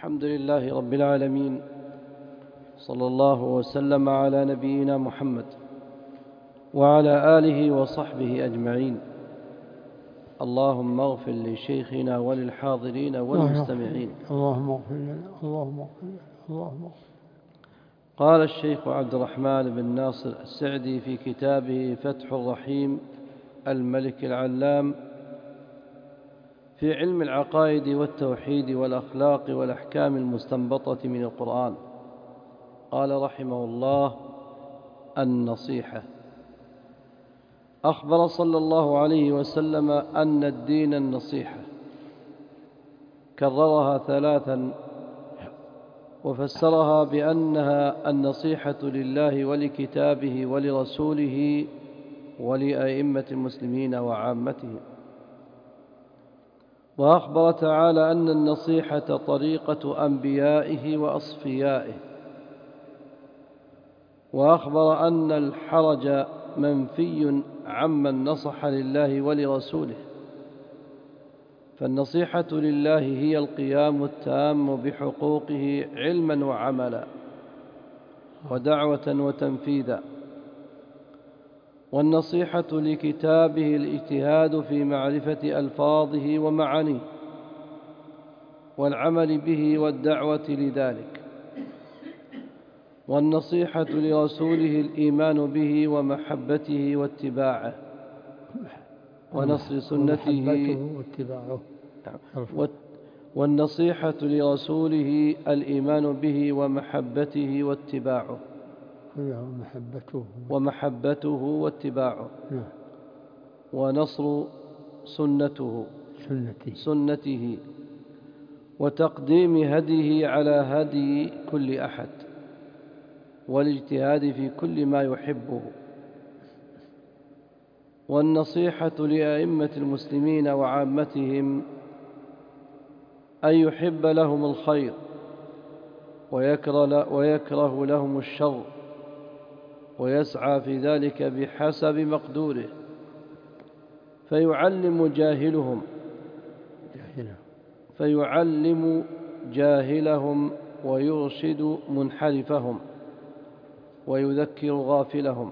الحمد لله رب العالمين، صلى الله وسلم على نبينا محمد وعلى آله وصحبه أجمعين. اللهم اغفر لشيخنا وللحاضرين والمستمعين. اللهم اغفر لنا، اللهم اغفر لنا، اللهم اغفر. قال الشيخ عبد الرحمن بن ناصر السعدي في كتابه فتح الرحيم الملك العلام في علم العقائد والتوحيد والأخلاق والأحكام المستنبطة من القرآن، قال رحمه الله: النصيحة. أخبر صلى الله عليه وسلم أن الدين النصيحة، كررها ثلاثا وفسرها بأنها النصيحة لله ولكتابه ولرسوله ولأئمة المسلمين وعامتهم. وأخبر تعالى أن النصيحة طريقة أنبيائه وأصفيائه. وأخبر أن الحرج منفي عمن نصح لله ولرسوله، فالنصيحة لله هي القيام التام بحقوقه علما وعملا ودعوة وتنفيذا. والنصيحة لكتابه الاجتهاد في معرفة ألفاظه ومعانيه والعمل به والدعوة لذلك. والنصيحة لرسوله الإيمان به ومحبته واتباعه ونصر سنته. والنصيحة لرسوله الإيمان به ومحبته واتباعه واتباعه ونصر سنته وتقديم هديه على هدي كل أحد والاجتهاد في كل ما يحبه. والنصيحة لأئمة المسلمين وعامتهم أن يحب لهم الخير ويكره لهم الشر ويسعى في ذلك بحسب مقدوره، فيعلم جاهلهم ويرشد منحرفهم ويذكر غافلهم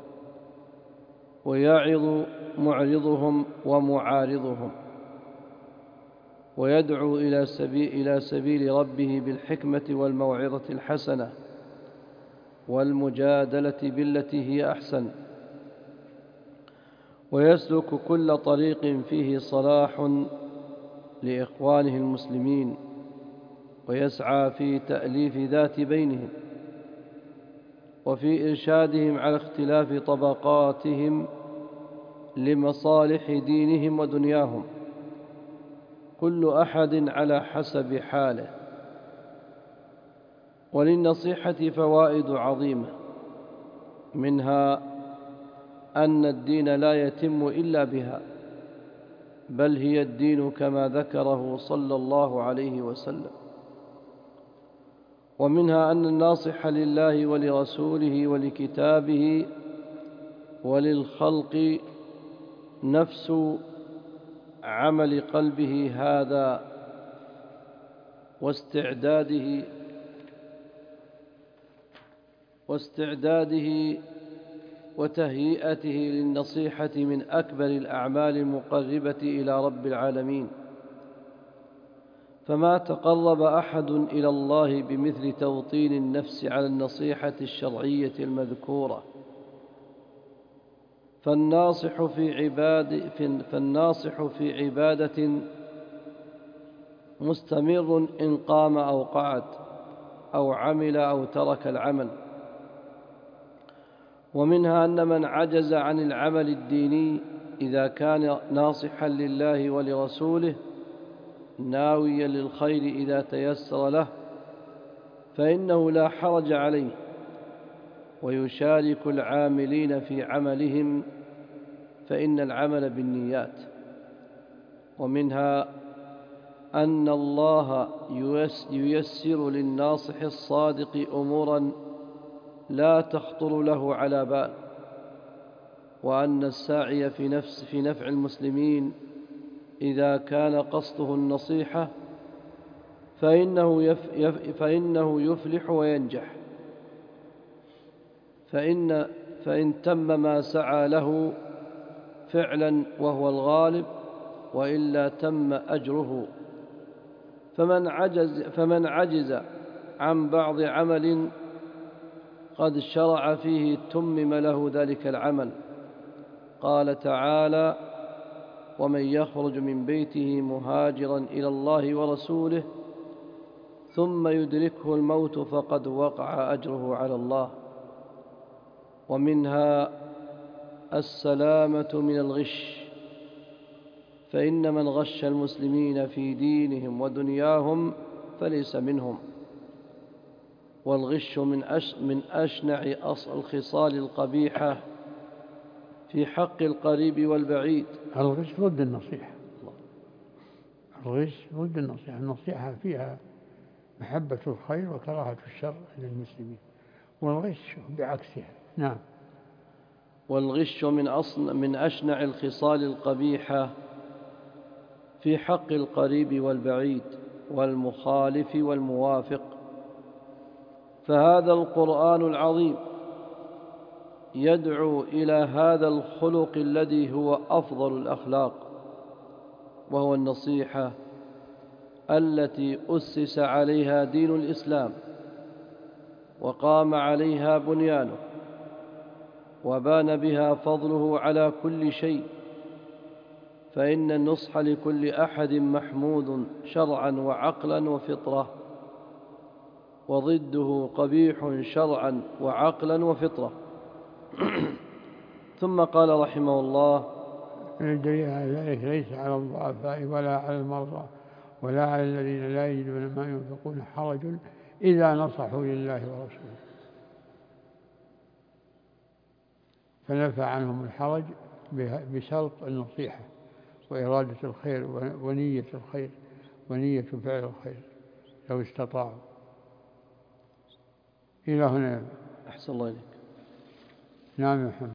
ويعظ معرضهم ومعارضهم ويدعو إلى سبيل ربه بالحكمة والموعظة الحسنة والمجادلة بالتي هي أحسن، ويسلك كل طريق فيه صلاح لإخوانه المسلمين ويسعى في تأليف ذات بينهم وفي إرشادهم على اختلاف طبقاتهم لمصالح دينهم ودنياهم، كل أحد على حسب حاله. وللنصيحة فوائد عظيمة، منها أن الدين لا يتم إلا بها، بل هي الدين كما ذكره صلى الله عليه وسلم. ومنها أن الناصح لله ولرسوله ولكتابه وللخلق نفس عمل قلبه هذا واستعداده وتهيئته للنصيحة من أكبر الأعمال المقربة إلى رب العالمين. فما تقرب أحد إلى الله بمثل توطين النفس على النصيحة الشرعية المذكورة. فالناصح في عبادة مستمر إن قام أو قعد أو عمل أو ترك العمل. ومنها أن من عجز عن العمل الديني إذا كان ناصحا لله ولرسوله ناويا للخير إذا تيسر له فإنه لا حرج عليه، ويشارك العاملين في عملهم، فإن العمل بالنيات. ومنها أن الله ييسر للناصح الصادق أمورا لا تخطر له على بال، وأن الساعي في نفع المسلمين إذا كان قصده النصيحة فإنه يفلح وينجح. فإن تم ما سعى له فعلا وهو الغالب، وإلا تم أجره. فمن عجز عن بعض عمل قد شرع فيه تمم له ذلك العمل. قال تعالى: ومن يخرج من بيته مهاجرا إلى الله ورسوله ثم يدركه الموت فقد وقع أجره على الله. ومنها السلامة من الغش، فإن من غش المسلمين في دينهم ودنياهم فليس منهم. والغش من أشنع الخصال القبيحة في حق القريب والبعيد. الغش ضد النصيحة. الغش ضد النصيحة. النصيحة فيها محبة الخير وكراهة الشر للمسلمين، والغش بعكسها. نعم. والغش من أشنع الخصال القبيحة في حق القريب والبعيد والمخالف والموافق. فهذا القرآن العظيم يدعو إلى هذا الخلق الذي هو أفضل الأخلاق، وهو النصيحة التي أسس عليها دين الإسلام وقام عليها بنيانه وبان بها فضله على كل شيء. فإن النصح لكل أحد محمود شرعا وعقلا وفطرة، وضده قبيح شرعا وعقلا وفطرة. ثم قال رحمه الله: الدليل على ذلك ليس على الضعفاء ولا على المرضى ولا على الذين لا يجدون ما ينفقون حرج إذا نصحوا لله ورسوله. فنفى عنهم الحرج بشرط النصيحة وإرادة الخير ونية الخير ونية فعل الخير لو استطاعوا. إلى هنا. أحسن الله إليك. نعم يا محمد.